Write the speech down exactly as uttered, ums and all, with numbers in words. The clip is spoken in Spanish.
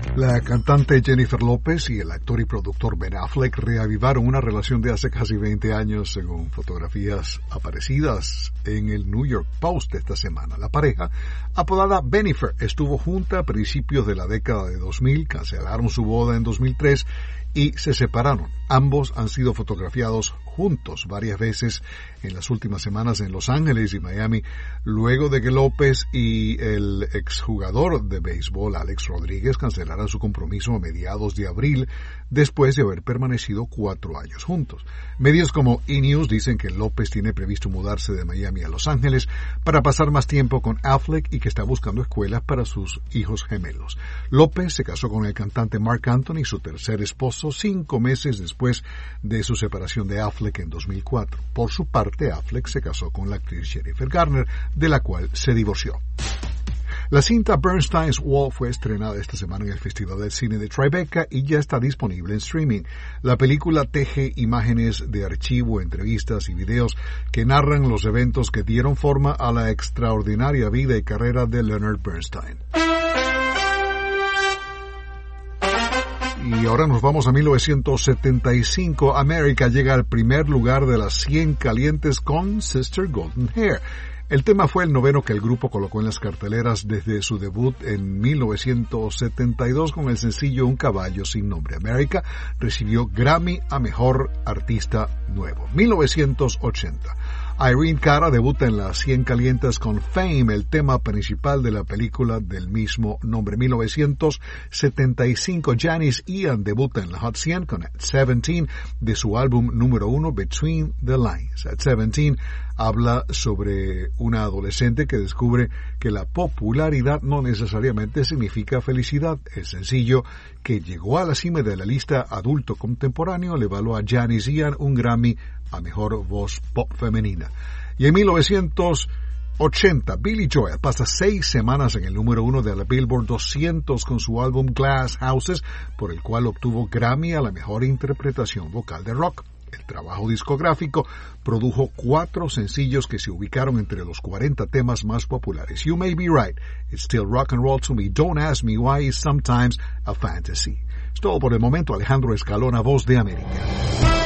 La cantante Jennifer López y el actor y productor Ben Affleck reavivaron una relación de hace casi veinte años, según fotografías aparecidas en el New York Post esta semana. La pareja, apodada Bennifer, estuvo junta a principios de la década de dos mil, cancelaron su boda en dos mil tres y se separaron. Ambos han sido fotografiados juntos varias veces en las últimas semanas en Los Ángeles y Miami, luego de que López y el exjugador de béisbol Alex Rodríguez cancelaran su compromiso a mediados de abril, después de haber permanecido cuatro años juntos. Medios como E! News dicen que López tiene previsto mudarse de Miami a Los Ángeles para pasar más tiempo con Affleck y que está buscando escuelas para sus hijos gemelos. López se casó con el cantante Marc Anthony, su tercer esposo, cinco meses después de su separación de Affleck en dos mil cuatro. Por su parte, Affleck se casó con la actriz Jennifer Garner, de la cual se divorció. La cinta Bernstein's Wall fue estrenada esta semana en el Festival del Cine de Tribeca y ya está disponible en streaming. La película teje imágenes de archivo, entrevistas y videos que narran los eventos que dieron forma a la extraordinaria vida y carrera de Leonard Bernstein. Y ahora nos vamos a mil novecientos setenta y cinco. America llega al primer lugar de las cien calientes con Sister Golden Hair. El tema fue el noveno que el grupo colocó en las carteleras desde su debut en mil novecientos setenta y dos con el sencillo Un caballo sin nombre. America recibió Grammy a Mejor Artista Nuevo. mil novecientos ochenta. Irene Cara debuta en las cien calientes con Fame, el tema principal de la película del mismo nombre. mil novecientos setenta y cinco. Janis Ian debuta en la Hot cien con At Seventeen de su álbum número uno Between the Lines. At Seventeen habla sobre una adolescente que descubre que la popularidad no necesariamente significa felicidad. El sencillo, que llegó a la cima de la lista adulto contemporáneo, le valió a Janis Ian un Grammy a Mejor Voz Pop Femenina. Y en mil novecientos ochenta, Billy Joel pasa seis semanas en el número uno de la Billboard doscientos con su álbum Glass Houses, por el cual obtuvo Grammy a la mejor interpretación vocal de rock. El trabajo discográfico produjo cuatro sencillos que se ubicaron entre los cuarenta temas más populares. You May Be Right, It's Still Rock and Roll to Me, Don't Ask Me Why It's Sometimes a Fantasy. Es todo por el momento. Alejandro Escalona, Voz de América.